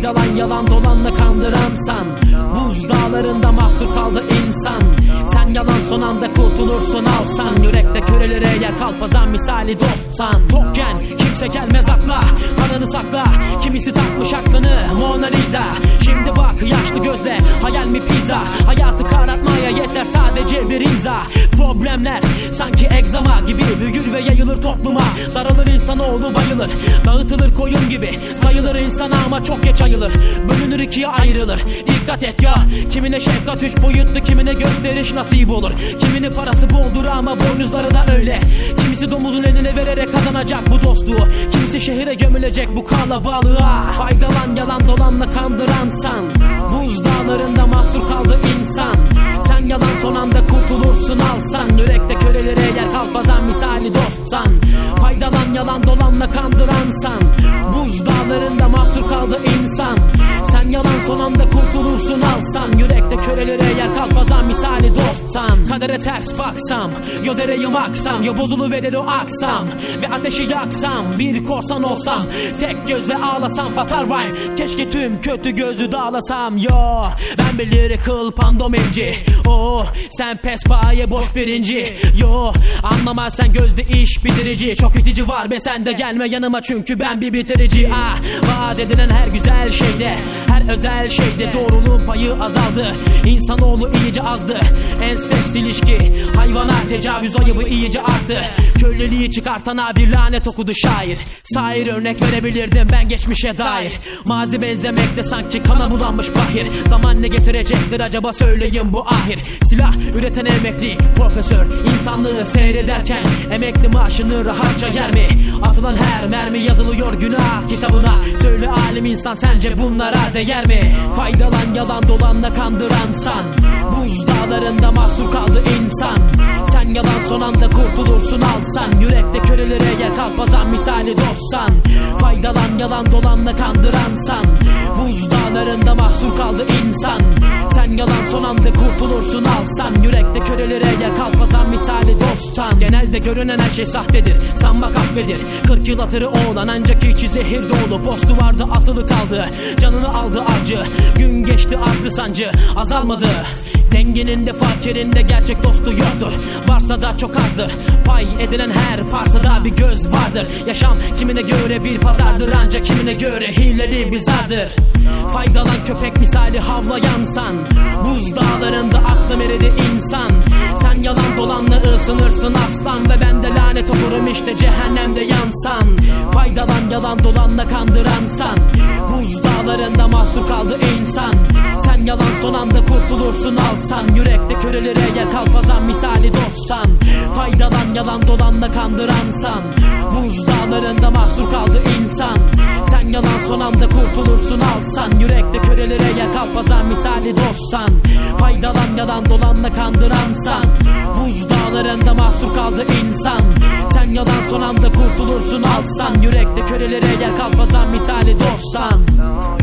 Faydalan yalan dolanla kandıransan. Buz dağlarında mahsur kaldı insan. Sen yalan son anda kurtulursun alsan. Yürekte körelere yer kalpazan misali dostsan. Tokken kimse gelmez akla, paranı sakla. Kimisi takmış aklını Mona Lisa. Şimdi bak yaşlı gözle hayal mi pizza. Hayatı karartmaya yeter sadece bir imza. Problemler sanki egzama gibi büyür ve yayılır topluma. Daralır insanoğlu bayılır, dağıtılır koyun gibi. Sayılır insana ama çok geç ayılır. Bölünür ikiye ayrılır. Dikkat et ya, kimine şefkat üç boyutlu, kimine gösteriş nasip olur. Kiminin parası boldur ama boynuzları da öyle. Kimisi domuzun eline vererek kazanacak bu dostluğu. Kimisi şehire gömülecek bu kalabalığa. Faydalan yalan dolanla kandıransan. Buz dağlarında mahsur kaldı insan. Sen yalan son anda kurtulursun alsan. Yürekte körelere yer kalpazan misali dostsan. Faydalan yalan dolanla kandıransan. Buz dağlarında mahsur kaldı insan. Sen yalan son anda kurtulursun alsan. Yürekte körelere yer kalpazan misali dostsan. Kadere ters baksam, yo dereyim aksam, yo bozuluverir o aksam ve ateşi yaksam. Bir korsan olsam, tek gözle ağlasam. Fatal rhyme, keşke tüm kötü gözü dağlasam. Yo, ben bir lyrical pandomimci. Oh, sen pespaye boş birinci. Yo, anlamaz sen gözde iş bitirici. Çok itici var be sende, gelme yanıma çünkü ben bir bitirici. Ah, vaat edilen her güzel şeyde, her özel şeyde doğruluğun payı azaldı. İnsanoğlu iyice azdı. Ensest ilişki, hayvana tecavüz ayıbı iyice arttı. Köleliği çıkartana bir lanet okudu şair. Sair örnek verebilirdim ben geçmişe dair. Mazi benzemekte sanki kana bulanmış bahir. Zaman ne getirecektir acaba söyleyin bu ahir. Silah üreten emekli profesör insanlığı seyrederken emekli maaşını rahatça yer mi? Atılan her mermi yazılıyor günah kitabına. Söyle alim insan sence bunlara değer mi? Faydalan yalan dolanla kandıransan. Buz dağlarında mahsur kaldı insan. Sen yalan son anda kurtulursun alsan. Yürekte körelere yer kalpazan misali dostsan. Faydalan yalan dolanla kandıransan. Buz dağlarında mahsur kaldı insan. Sen yalan son anda kurtulursun alsan. Yürekte körelere yer kalpazan misali dostsan. Genelde görünen her şey sahtedir, sanmak affedir. 40 yıl hatırı olan ancak içi zehir dolu. Postu vardı asılı kaldı, canını aldı avcı. Gün geçti arttı sancı, azalmadı. Zenginin de fakirin de gerçek dostu yoktur. Varsa da çok azdır. Pay edilen her parsada bir göz vardır. Yaşam kimine göre bir pazardır, ancak kimine göre hileli bir zardır. Faydalan köpek misali havlayansan. Buz dağlarında aklım eridi insan. Sen yalan dolanla ısınırsın aslan. Ve ben de lanet olurum işte cehennemde yansan. Faydalan yalan dolanla kandıransan. Buz dağlarında mahsur kaldı insan. Sen yalan son anda kurtulursun alsan. Yürekte körelere yer kalpazan misali dostsan. Faydalan yalan dolanla kandıransan. Buz dağlarında mahsur kaldı insan. Sen yalan son anda kurtulursun alsan. Yürekte körelere yer kalpazan misali dostsan. Faydalan yalan dolanla kandıransan. Buz dağlarında mahsur kaldı insan. Sen yalan son anda kurtulursun alsan. Yürekte körelere yer kalpazan misali dostsan.